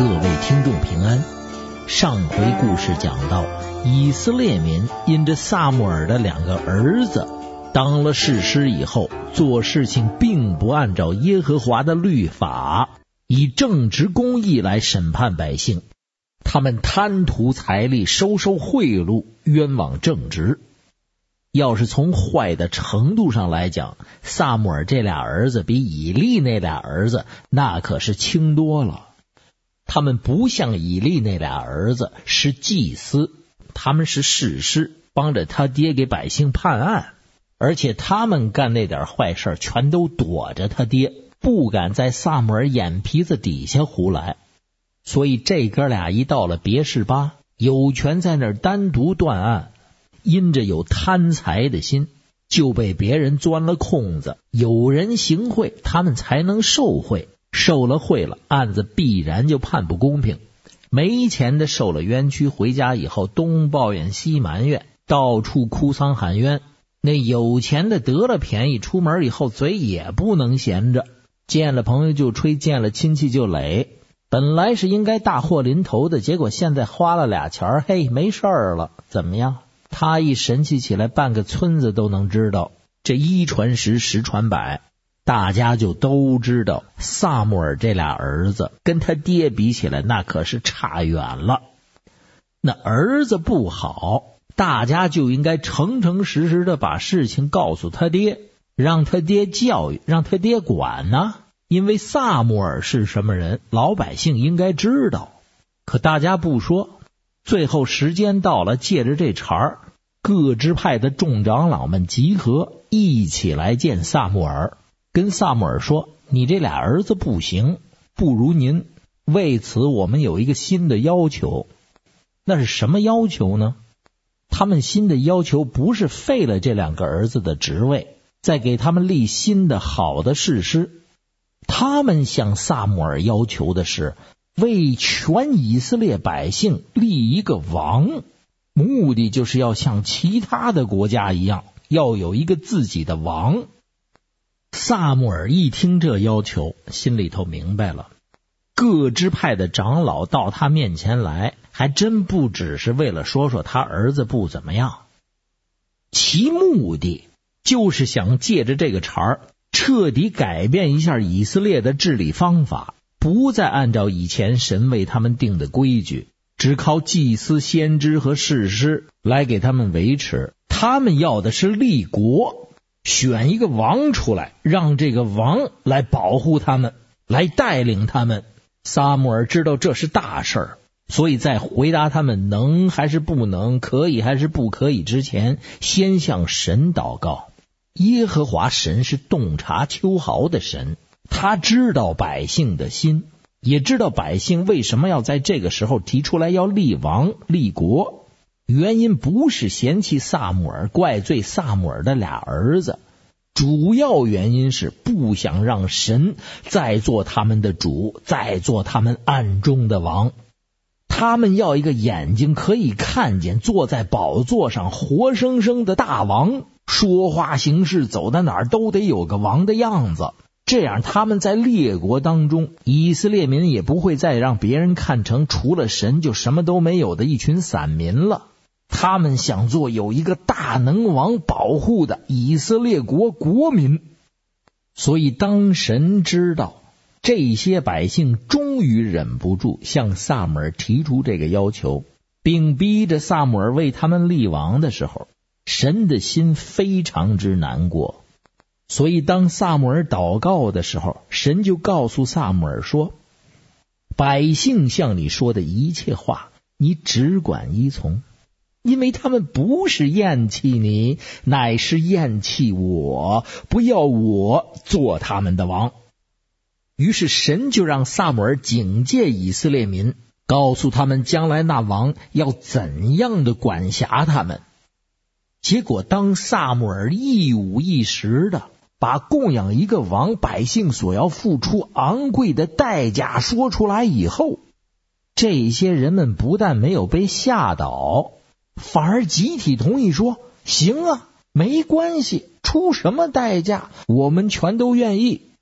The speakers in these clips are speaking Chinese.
各位听众平安。上回故事讲到，以色列民因着撒母耳的2个儿子当了士师以后，做事情并不按照耶和华的律法，以正直公义来审判百姓。他们贪图财力，收贿赂，冤枉正直。要是从坏的程度上来讲，撒母耳这俩儿子比以利那俩儿子那可是轻多了。他们不像以利那俩儿子是祭司，他们是士师，帮着他爹给百姓判案，而且他们干那点坏事全都躲着他爹，不敢在撒母耳眼皮子底下胡来。所以这哥俩一到了别是巴，有权在那儿单独断案，因着有贪财的心，就被别人钻了空子，有人行贿，他们才能受贿，受了贿了，案子必然就判不公平。没钱的受了冤屈，回家以后东抱怨西埋怨，到处哭丧喊冤。那有钱的得了便宜，出门以后嘴也不能闲着，见了朋友就吹，见了亲戚就垒。本来是应该大祸临头的，结果现在花了俩钱，嘿，没事儿了，怎么样？他一神气起来，半个村子都能知道。这一传十，十传百，大家就都知道撒母耳这俩儿子跟他爹比起来，那可是差远了。那儿子不好，大家就应该诚诚实实的把事情告诉他爹，让他爹教育，让他爹管呢。因为撒母耳是什么人，老百姓应该知道。可大家不说，最后时间到了，借着这茬儿，各支派的众长老们集合，一起来见撒母耳，跟撒母耳说，你这俩儿子不行，不如您，为此我们有一个新的要求。那是什么要求呢？他们新的要求不是废了这2个儿子的职位，再给他们立新的好的士师，他们向撒母耳要求的是为全以色列百姓立一个王，目的就是要像其他的国家一样，要有一个自己的王。撒母耳一听这要求，心里头明白了，各支派的长老到他面前来，还真不只是为了说说他儿子不怎么样，其目的就是想借着这个茬儿，彻底改变一下以色列的治理方法，不再按照以前神为他们定的规矩，只靠祭司、先知和士师来给他们维持。他们要的是立国，选一个王出来，让这个王来保护他们，来带领他们。撒母耳知道这是大事儿，所以在回答他们能还是不能，可以还是不可以之前，先向神祷告。耶和华神是洞察秋毫的神，他知道百姓的心，也知道百姓为什么要在这个时候提出来要立王立国。原因不是嫌弃撒母耳，怪罪撒母耳的俩儿子，主要原因是不想让神再做他们的主，再做他们暗中的王。他们要一个眼睛可以看见，坐在宝座上活生生的大王，说话行事走到哪儿都得有个王的样子。这样他们在列国当中，以色列民也不会再让别人看成除了神就什么都没有的一群散民了。他们想做有一个大能王保护的以色列国国民。所以当神知道这些百姓终于忍不住向撒母耳提出这个要求，并逼着撒母耳为他们立王的时候，神的心非常之难过。所以当撒母耳祷告的时候，神就告诉撒母耳说，百姓向你说的一切话，你只管依从，因为他们不是厌弃你，乃是厌弃我，不要我做他们的王。于是神就让撒母耳警戒以色列民，告诉他们将来那王要怎样的管辖他们。结果当撒母耳一五一十的把供养一个王百姓所要付出昂贵的代价说出来以后，这些人们不但没有被吓倒，反而集体同意说，行啊，没关系，出什么代价我们全都愿意，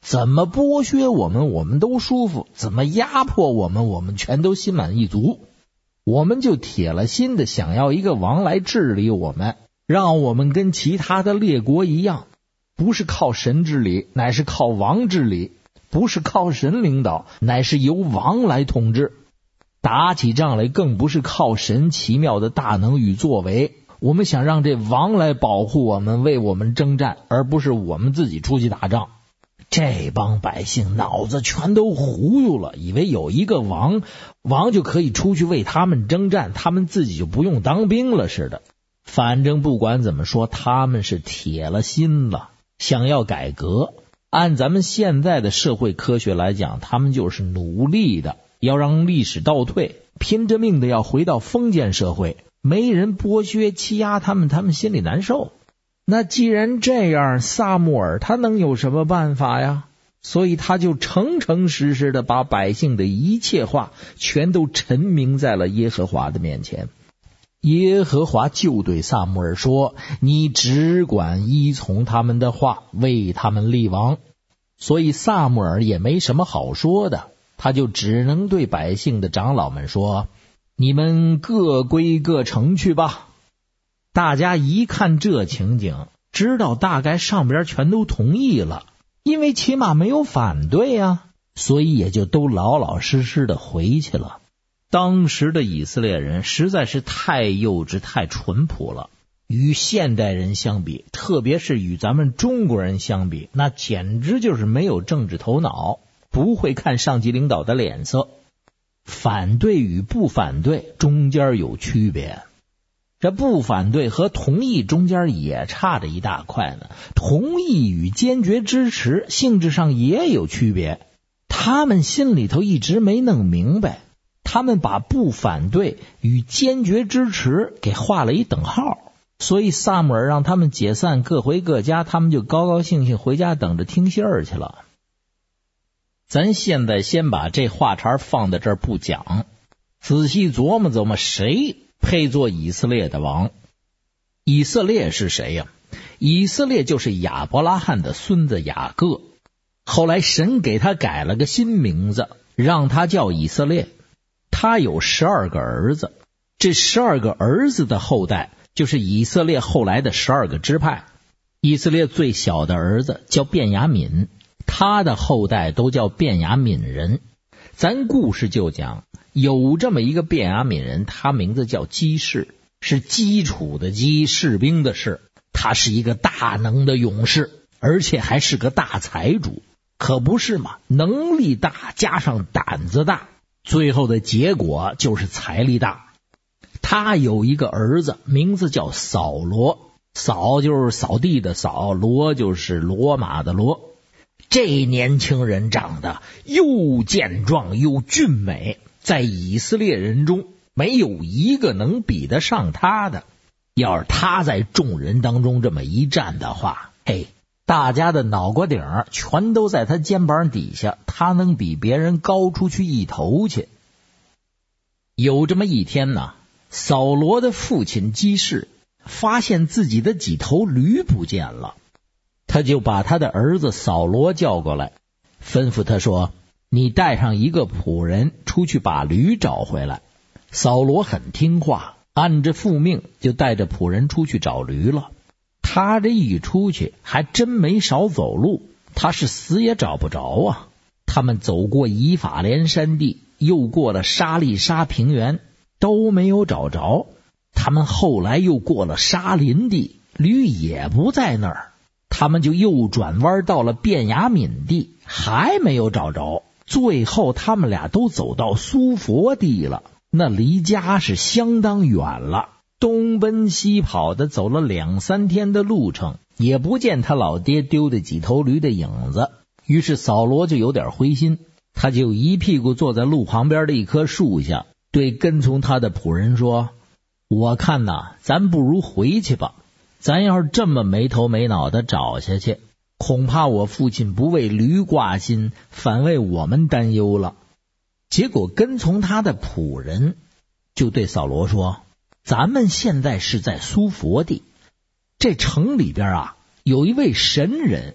怎么剥削我们，我们都舒服；怎么压迫我们，我们全都心满意足。我们就铁了心的想要一个王来治理我们，让我们跟其他的列国一样，不是靠神治理，乃是靠王治理；不是靠神领导，乃是由王来统治。打起仗来更不是靠神奇妙的大能与作为，我们想让这王来保护我们，为我们征战，而不是我们自己出去打仗。这帮百姓脑子全都糊涂了，以为有一个王就可以出去为他们征战，他们自己就不用当兵了似的。反正不管怎么说，他们是铁了心了，想要改革。按咱们现在的社会科学来讲，他们就是努力的要让历史倒退，拼着命的要回到封建社会，没人剥削欺压他们，他们心里难受。那既然这样，撒母耳他能有什么办法呀？所以他就诚诚实实的把百姓的一切话全都陈明在了耶和华的面前。耶和华就对撒母耳说，你只管依从他们的话，为他们立王。所以撒母耳也没什么好说的，他就只能对百姓的长老们说，你们各归各城去吧。大家一看这情景，知道大概上边全都同意了，因为起码没有反对啊，所以也就都老老实实的回去了。当时的以色列人实在是太幼稚太淳朴了，与现代人相比，特别是与咱们中国人相比，那简直就是没有政治头脑，不会看上级领导的脸色。反对与不反对中间有区别，这不反对和同意中间也差着一大块呢，同意与坚决支持性质上也有区别。他们心里头一直没弄明白，他们把不反对与坚决支持给画了一等号，所以撒母耳让他们解散，各回各家，他们就高高兴兴回家等着听信儿去了。咱现在先把这话茬放在这儿不讲，仔细琢磨琢磨，谁配做以色列的王？以色列是谁呀？以色列就是亚伯拉罕的孙子雅各，后来神给他改了个新名字，让他叫以色列。他有12个儿子，这12个儿子的后代就是以色列后来的12个支派。以色列最小的儿子叫便雅悯，他的后代都叫便雅悯人。咱故事就讲有这么一个便雅悯人，他名字叫基士，是基础的基，士兵的士。他是一个大能的勇士，而且还是个大财主，可不是嘛？能力大加上胆子大，最后的结果就是财力大。他有一个儿子，名字叫扫罗，扫就是扫地的扫，罗就是罗马的罗。这年轻人长得又健壮又俊美，在以色列人中没有一个能比得上他的。要是他在众人当中这么一站的话，嘿，大家的脑瓜顶全都在他肩膀底下，他能比别人高出去一头去。有这么一天呢，扫罗的父亲基士发现自己的几头驴不见了，他就把他的儿子扫罗叫过来，吩咐他说，你带上一个仆人出去把驴找回来。扫罗很听话，按着父命就带着仆人出去找驴了。他这一出去还真没少走路，他是死也找不着啊。他们走过以法莲山地，又过了沙利沙平原，都没有找着。他们后来又过了沙林地，驴也不在那儿。他们就又转弯到了便雅悯地，还没有找着。最后他们俩都走到苏佛地了，那离家是相当远了，东奔西跑的走了2-3天的路程，也不见他老爹丢的几头驴的影子。于是扫罗就有点灰心，他就一屁股坐在路旁边的一棵树下，对跟从他的仆人说，我看呐，咱不如回去吧。咱要是这么没头没脑的找下去，恐怕我父亲不为驴挂心，反为我们担忧了。结果跟从他的仆人就对扫罗说，咱们现在是在苏佛地，这城里边啊有一位神人，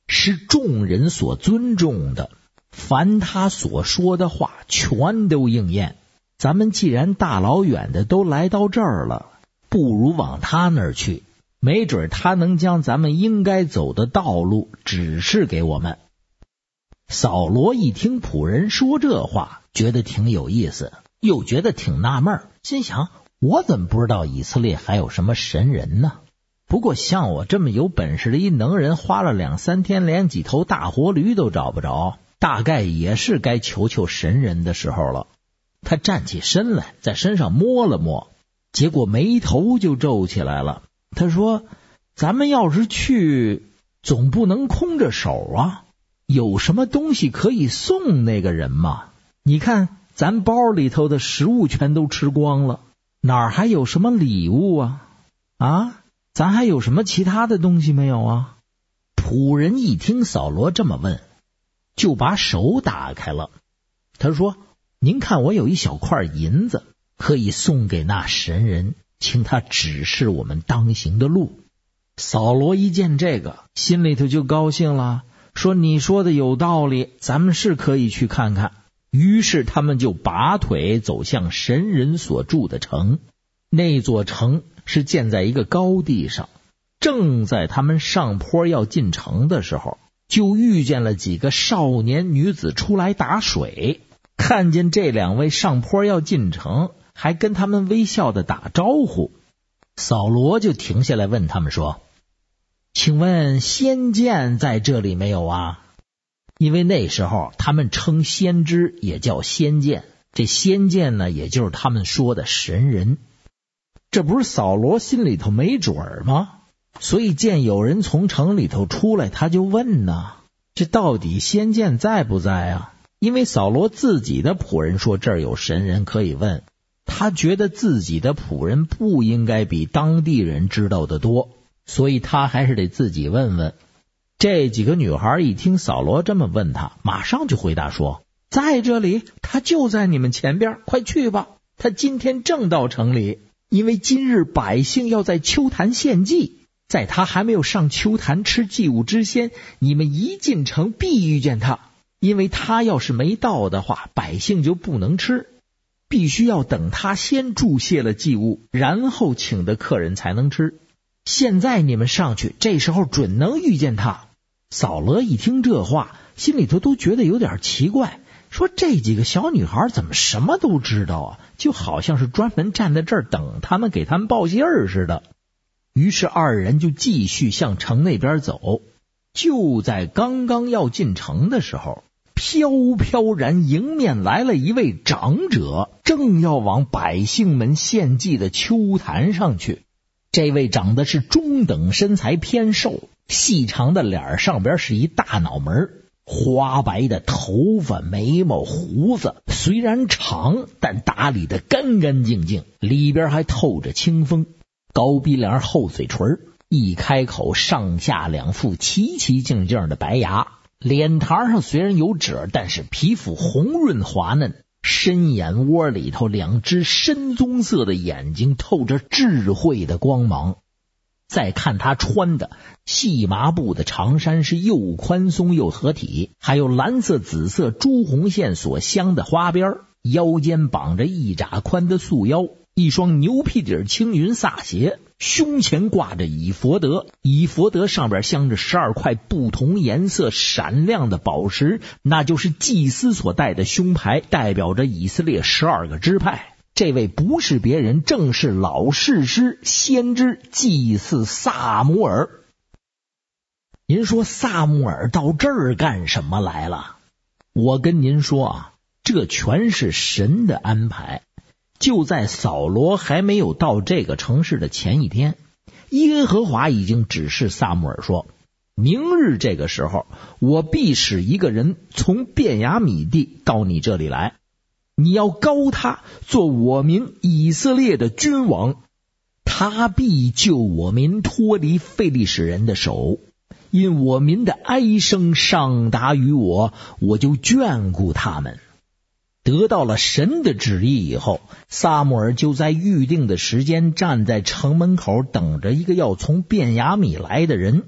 是众人所尊重的，凡他所说的话全都应验。咱们既然大老远的都来到这儿了，不如往他那儿去，没准他能将咱们应该走的道路指示给我们。扫罗一听仆人说这话，觉得挺有意思，又觉得挺纳闷，心想我怎么不知道以色列还有什么神人呢？不过像我这么有本事的一能人，花了2-3天连几头大活驴都找不着，大概也是该求求神人的时候了。他站起身来，在身上摸了摸，结果眉头就皱起来了。他说，咱们要是去，总不能空着手啊，有什么东西可以送那个人吗？你看咱包里头的食物全都吃光了，哪儿还有什么礼物啊？啊，咱还有什么其他的东西没有啊？仆人一听扫罗这么问，就把手打开了。他说，您看我有一小块银子，可以送给那神人，请他指示我们当行的路。扫罗一见这个，心里头就高兴了，说你说的有道理，咱们是可以去看看。于是他们就拔腿走向神人所住的城。那座城是建在一个高地上，正在他们上坡要进城的时候，就遇见了几个少年女子出来打水。看见这2位上坡要进城，还跟他们微笑的打招呼。扫罗就停下来问他们说，请问先见在这里没有啊？因为那时候他们称先知也叫先见，这先见呢，也就是他们说的神人。这不是扫罗心里头没准吗？所以见有人从城里头出来，他就问呢，这到底先见在不在啊？因为扫罗自己的仆人说这儿有神人可以问，他觉得自己的仆人不应该比当地人知道的多，所以他还是得自己问问。这几个女孩一听扫罗这么问他，马上就回答说，在这里，他就在你们前边，快去吧，他今天正到城里，因为今日百姓要在秋坛献祭，在他还没有上秋坛吃祭物之先，你们一进城必遇见他，因为他要是没到的话，百姓就不能吃，必须要等他先注谢了祭物，然后请的客人才能吃。现在你们上去，这时候准能遇见他。扫罗一听这话，心里头都觉得有点奇怪，说这几个小女孩怎么什么都知道啊，就好像是专门站在这儿等他们，给他们报信儿似的。于是2人就继续向城那边走。就在刚刚要进城的时候，飘飘然迎面来了一位长者，正要往百姓们献祭的秋坛上去。这位长得是中等身材，偏瘦，细长的脸上边是一大脑门，花白的头发、眉毛、胡子虽然长，但打理得干干净净，里边还透着清风。高鼻梁、厚嘴唇，一开口上下2副齐齐净净的白牙，脸庞上虽然有褶，但是皮肤红润滑嫩，深眼窝里头2只深棕色的眼睛透着智慧的光芒。再看他穿的细麻布的长衫，是又宽松又合体，还有蓝色、紫色、朱红线所镶的花边，腰间绑着1拃宽的束腰，一双牛皮底青云萨鞋，胸前挂着以佛德，以佛德上边镶着12块不同颜色闪亮的宝石，那就是祭司所戴的胸牌，代表着以色列12个支派。这位不是别人，正是老士师、先知、祭司撒母耳。您说撒母耳到这儿干什么来了？我跟您说啊，这全是神的安排。就在扫罗还没有到这个城市的前一天，耶和华已经指示撒母耳说，明日这个时候，我必使一个人从便雅悯地到你这里来，你要膏他做我民以色列的君王，他必救我民脱离非利士人的手，因我民的哀声上达于我，我就眷顾他们。得到了神的旨意以后，撒母耳就在预定的时间站在城门口，等着一个要从便雅悯来的人，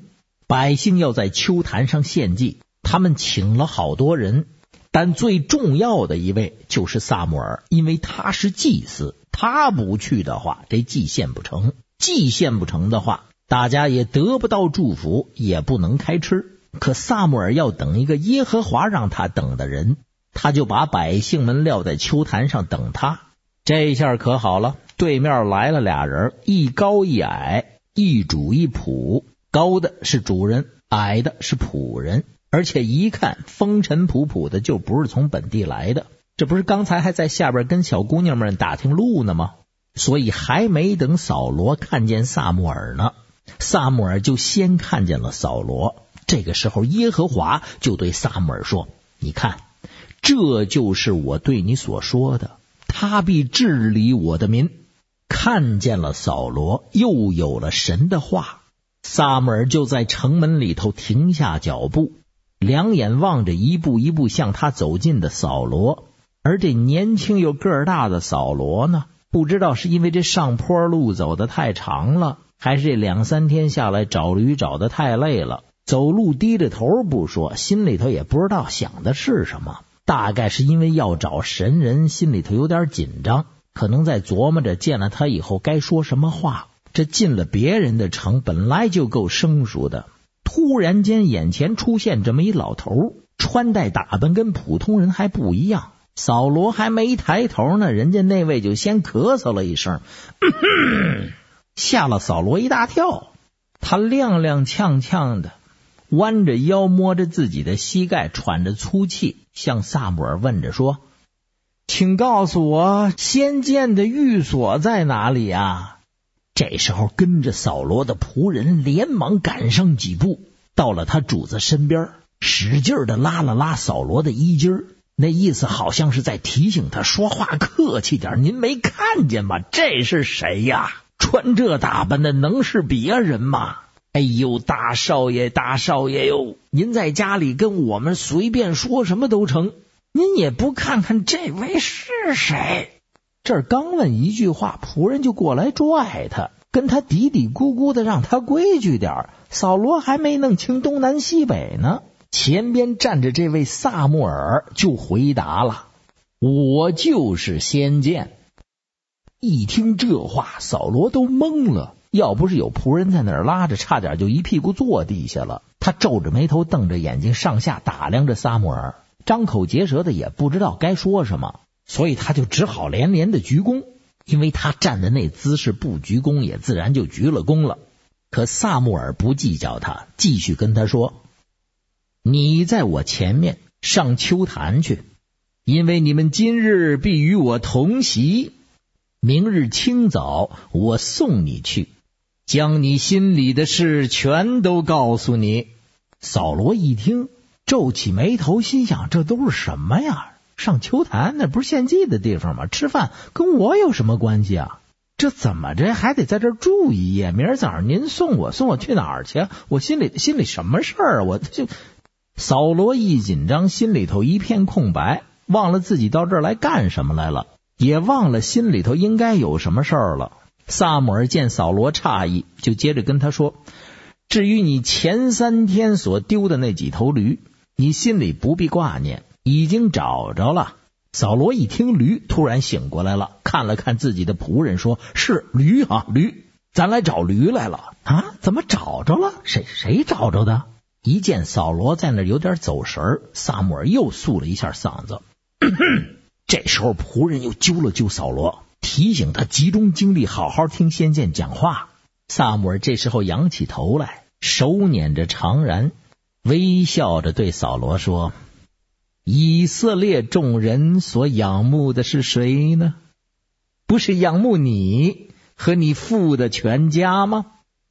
百姓要在秋坛上献祭，他们请了好多人，但最重要的一位就是撒母耳，因为他是祭司，他不去的话，这祭献不成，祭献不成的话，大家也得不到祝福，也不能开吃。可撒母耳要等一个耶和华让他等的人，他就把百姓们撂在秋坛上等他。这下可好了，对面来了俩人，一高一矮，一主一仆，高的是主人，矮的是仆人，而且一看风尘仆仆的，就不是从本地来的。这不是刚才还在下边跟小姑娘们打听路呢吗？所以还没等扫罗看见撒母耳呢，撒母耳就先看见了扫罗。这个时候耶和华就对撒母耳说，你看，这就是我对你所说的，他必治理我的民。看见了扫罗，又有了神的话，撒母耳就在城门里头停下脚步，两眼望着一步一步向他走近的扫罗。而这年轻又个儿大的扫罗呢，不知道是因为这上坡路走得太长了，还是这2-3天下来找驴找得太累了，走路低着头不说，心里头也不知道想的是什么。大概是因为要找神人，心里头有点紧张，可能在琢磨着见了他以后该说什么话。这进了别人的城本来就够生疏的，突然间眼前出现这么一老头，穿戴打扮跟普通人还不一样。扫罗还没抬头呢，人家那位就先咳嗽了一声，吓了扫罗一大跳。他踉踉跄跄的弯着腰，摸着自己的膝盖，喘着粗气，向撒母耳问着说，请告诉我先见的寓所在哪里啊？这时候跟着扫罗的仆人连忙赶上几步，到了他主子身边，使劲的拉了拉扫罗的衣襟，那意思好像是在提醒他说话客气点，您没看见吗？这是谁呀？穿这打扮的能是别人吗？哎呦，大少爷大少爷哟，您在家里跟我们随便说什么都成，您也不看看这位是谁？这儿刚问一句话，仆人就过来拽他，跟他嘀嘀咕咕的让他规矩点。扫罗还没弄清东南西北呢，前边站着这位撒母耳就回答了，我就是先见。一听这话，扫罗都懵了，要不是有仆人在那儿拉着，差点就一屁股坐地下了。他皱着眉头，瞪着眼睛，上下打量着撒母耳，张口结舌的也不知道该说什么，所以他就只好连连的鞠躬。因为他站的那姿势，不鞠躬也自然就鞠了躬了。可撒母耳不计较他，继续跟他说，你在我前面上秋坛去，因为你们今日必与我同席，明日清早我送你去，将你心里的事全都告诉你。扫罗一听，皱起眉头，心想这都是什么呀？上秋坛那不是献祭的地方吗？吃饭跟我有什么关系啊？这怎么着还得在这儿住一夜？明儿早上您送我去哪儿去？我心里什么事儿啊？我就扫罗一紧张，心里头一片空白，忘了自己到这儿来干什么来了，也忘了心里头应该有什么事儿了。撒母耳见扫罗诧异，就接着跟他说，至于你前3天所丢的那几头驴，你心里不必挂念，已经找着了。扫罗一听驴，突然醒过来了，看了看自己的仆人，说，是驴啊，驴，咱来找驴来了啊？怎么找着了？谁找着的？一见扫罗在那有点走神，撒母耳又肃了一下嗓子。这时候仆人又揪了揪扫罗，提醒他集中精力好好听先见讲话。撒母耳这时候仰起头来，手捻着长髯，微笑着对扫罗说，以色列众人所仰慕的是谁呢？不是仰慕你和你父的全家吗？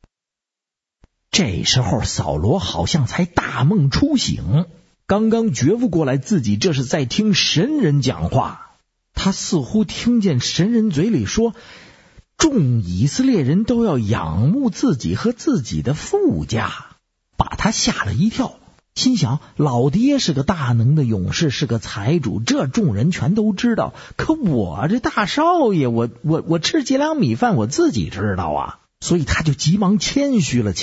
这时候扫罗好像才大梦初醒，刚刚觉悟过来自己这是在听神人讲话。他似乎听见神人嘴里说，众以色列人都要仰慕自己和自己的父家，把他吓了一跳，心想老爹是个大能的勇士，是个财主，这众人全都知道，可我这大少爷，我吃几两米饭我自己知道啊。所以他就急忙谦虚了起来，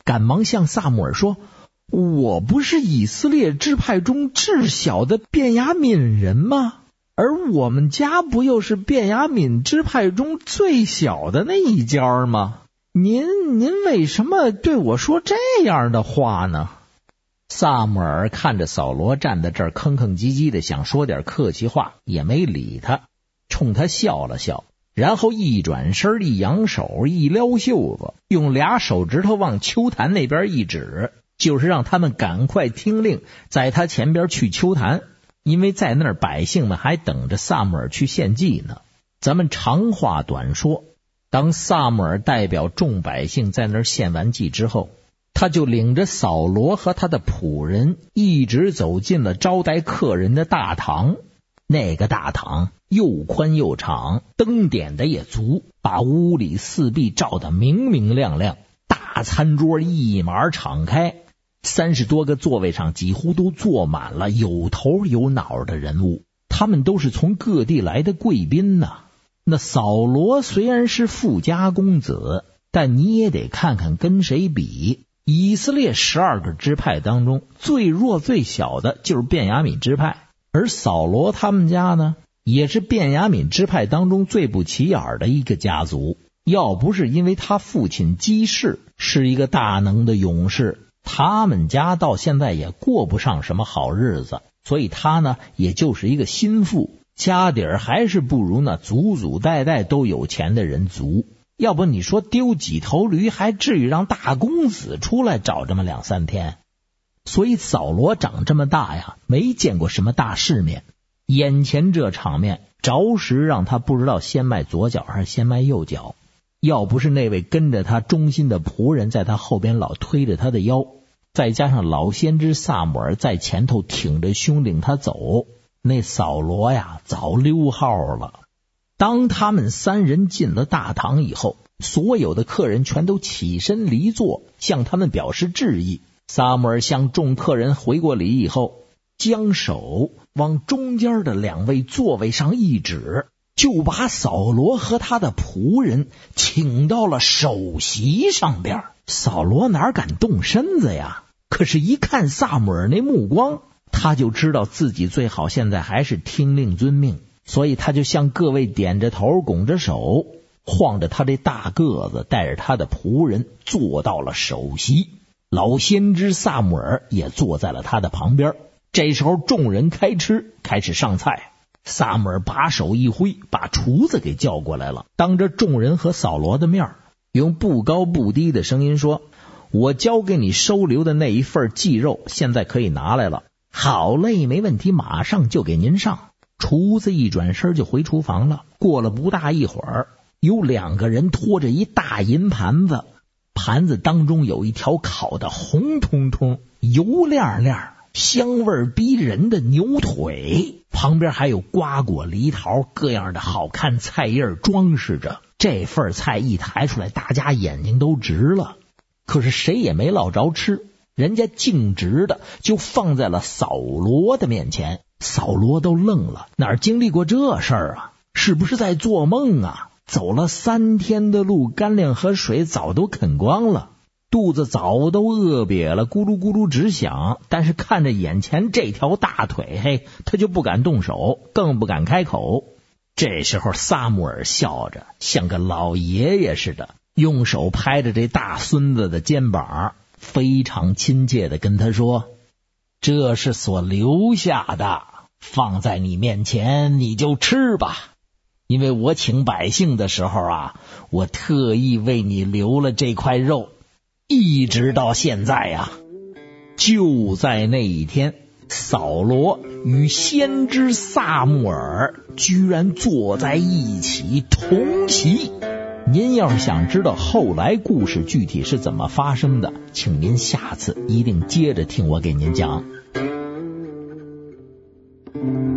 赶忙向撒母耳说，我不是以色列支派中至小的便雅悯人吗？而我们家不又是便雅悯支派中最小的那一家吗？您为什么对我说这样的话呢？撒母耳看着扫罗站在这儿吭吭唧唧的想说点客气话，也没理他，冲他笑了笑，然后一转身，一扬手，一撩袖子，用俩手指头往秋坛那边一指，就是让他们赶快听令，在他前边去秋坛，因为在那儿百姓们还等着撒母耳去献祭呢。咱们长话短说，当撒母耳代表众百姓在那儿献完祭之后，他就领着扫罗和他的仆人一直走进了招待客人的大堂。那个大堂又宽又长，灯点的也足，把屋里四壁照得明明亮亮。大餐桌一码敞开，30多个座位上几乎都坐满了有头有脑的人物，他们都是从各地来的贵宾呐。那扫罗虽然是富家公子，但你也得看看跟谁比。以色列12个支派当中最弱最小的就是便雅悯支派，而扫罗他们家呢，也是便雅悯支派当中最不起眼的一个家族。要不是因为他父亲基士是一个大能的勇士，他们家到现在也过不上什么好日子。所以他呢，也就是一个心腹，家底儿还是不如那祖祖代代都有钱的人足。要不你说丢几头驴还至于让大公子出来找这么2-3天？所以扫罗长这么大呀，没见过什么大世面，眼前这场面着实让他不知道先迈左脚还是先迈右脚。要不是那位跟着他忠心的仆人在他后边老推着他的腰，再加上老先知撒母耳在前头挺着胸领他走，那扫罗呀早溜号了。当他们3人进了大堂以后，所有的客人全都起身离座，向他们表示致意。撒母耳向众客人回过礼以后，将手往中间的2位座位上一指，就把扫罗和他的仆人请到了首席上边。扫罗哪敢动身子呀？可是一看撒母耳那目光，他就知道自己最好现在还是听令遵命，所以他就向各位点着头拱着手，晃着他这大个子，带着他的仆人坐到了首席。老先知撒母耳也坐在了他的旁边。这时候众人开吃，开始上菜。撒母耳把手一挥，把厨子给叫过来了，当着众人和扫罗的面，用不高不低的声音说，我交给你收留的那一份祭肉现在可以拿来了。好嘞，没问题，马上就给您上。厨子一转身就回厨房了。过了不大一会儿，有2个人拖着一大银盘子，盘子当中有一条烤的红彤彤、油亮亮、香味逼人的牛腿，旁边还有瓜果梨桃，各样的好看菜叶装饰着。这份菜一抬出来，大家眼睛都直了，可是谁也没落着吃，人家径直的就放在了扫罗的面前。扫罗都愣了，哪儿经历过这事儿啊？是不是在做梦啊？走了3天的路，干粮和水早都啃光了，肚子早都饿瘪了，咕噜咕噜直响。但是看着眼前这条大腿，嘿，他就不敢动手，更不敢开口。这时候撒母耳笑着，像个老爷爷似的，用手拍着这大孙子的肩膀，非常亲切地跟他说，这是所留下的，放在你面前你就吃吧。因为我请百姓的时候啊，我特意为你留了这块肉，一直到现在啊。就在那一天，扫罗与先知撒母耳居然坐在一起同席。您要是想知道后来故事具体是怎么发生的，请您下次一定接着听我给您讲。